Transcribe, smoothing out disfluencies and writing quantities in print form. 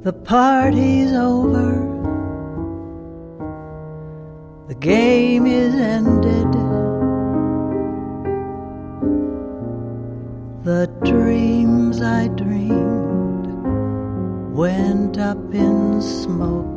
The party's over, the game is ended, the dreams I dreamed went up in smoke.